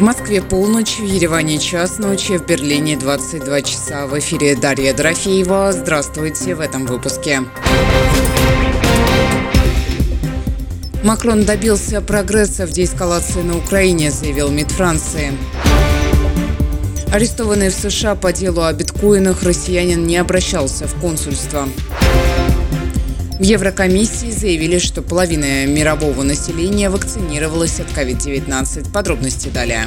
В Москве полночь, в Ереване час ночи, в Берлине 22 часа. В эфире Дарья Дорофеева. Здравствуйте в этом выпуске. Макрон добился прогресса в деэскалации на Украине, заявил МИД Франции. Арестованный в США по делу о биткоинах россиянин не обращался в консульство. В Еврокомиссии заявили, что половина мирового населения вакцинировалась от COVID-19. Подробности далее.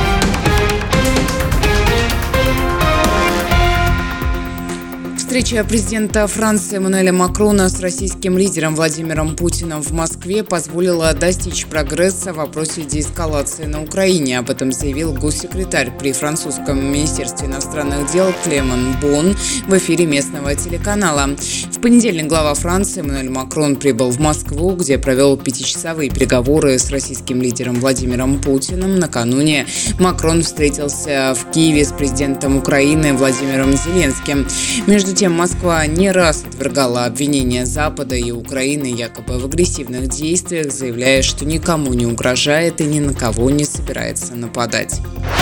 Встреча президента Франции Эммануэля Макрона с российским лидером Владимиром Путиным в Москве позволила достичь прогресса в вопросе деэскалации на Украине. Об этом заявил госсекретарь при французском министерстве иностранных дел Клеман Бон в эфире местного телеканала. В понедельник глава Франции Эммануэль Макрон прибыл в Москву, где провел 5-часовые переговоры с российским лидером Владимиром Путиным. Накануне Макрон встретился в Киеве с президентом Украины Владимиром Зеленским. Между тем, Москва не раз отвергала обвинения Запада и Украины якобы в агрессивных действиях, заявляя, что никому не угрожает и ни на кого не собирается нападать.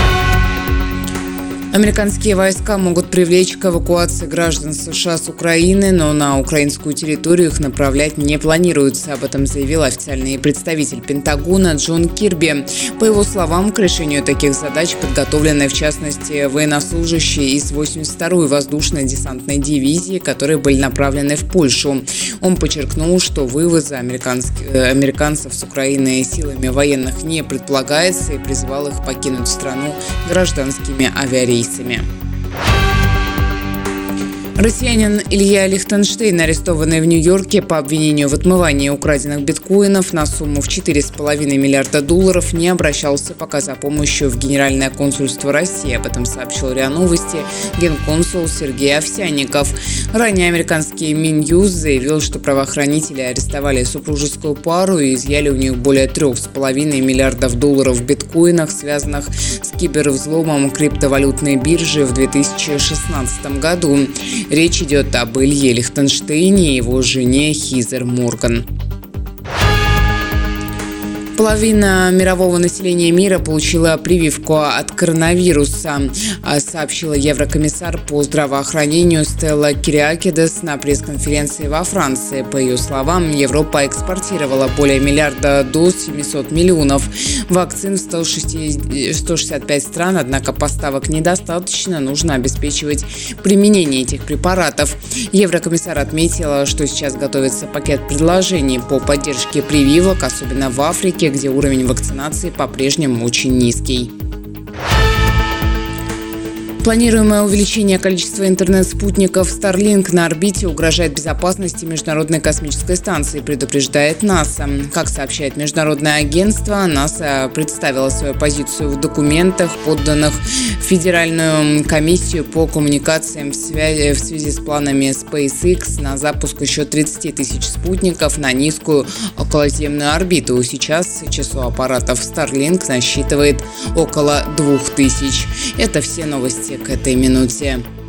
Американские войска могут привлечь к эвакуации граждан США с Украины, но на украинскую территорию их направлять не планируется. Об этом заявил официальный представитель Пентагона Джон Кирби. По его словам, к решению таких задач подготовлены, в частности, военнослужащие из 82-й воздушно-десантной дивизии, которые были направлены в Польшу. Он подчеркнул, что вывоза американцев с Украины силами военных не предполагается, и призвал их покинуть страну гражданскими авиарейсами. Россиянин Илья Лихтенштейн, арестованный в Нью-Йорке по обвинению в отмывании украденных биткоинов на сумму в $4,5 миллиарда, не обращался пока за помощью в Генеральное консульство России. Об этом сообщил РИА Новости генконсул Сергей Овсянников. Ранее американский Минюс заявил, что правоохранители арестовали супружескую пару и изъяли у них более $3,5 миллиардов в биткоинах, связанных с кибервзломом криптовалютной биржи в 2016 году. Речь идет об Илье Лихтенштейне и его жене Хизер Морган. Половина мирового населения мира получила прививку от коронавируса, сообщила еврокомиссар по здравоохранению Стелла Кириакидес на пресс-конференции во Франции. По ее словам, Европа экспортировала более миллиарда доз, 700 миллионов вакцин в 165 стран, однако поставок недостаточно, нужно обеспечивать применение этих препаратов. Еврокомиссар отметила, что сейчас готовится пакет предложений по поддержке прививок, особенно в Африке, где уровень вакцинации по-прежнему очень низкий. Планируемое увеличение количества интернет-спутников Starlink на орбите угрожает безопасности Международной космической станции, предупреждает НАСА. Как сообщает международное агентство, НАСА представила свою позицию в документах, подданных в Федеральную комиссию по коммуникациям в связи с планами SpaceX на запуск еще 30 тысяч спутников на низкую околоземную орбиту. Сейчас число аппаратов Starlink насчитывает около 2000. Это все новости к этой минуте.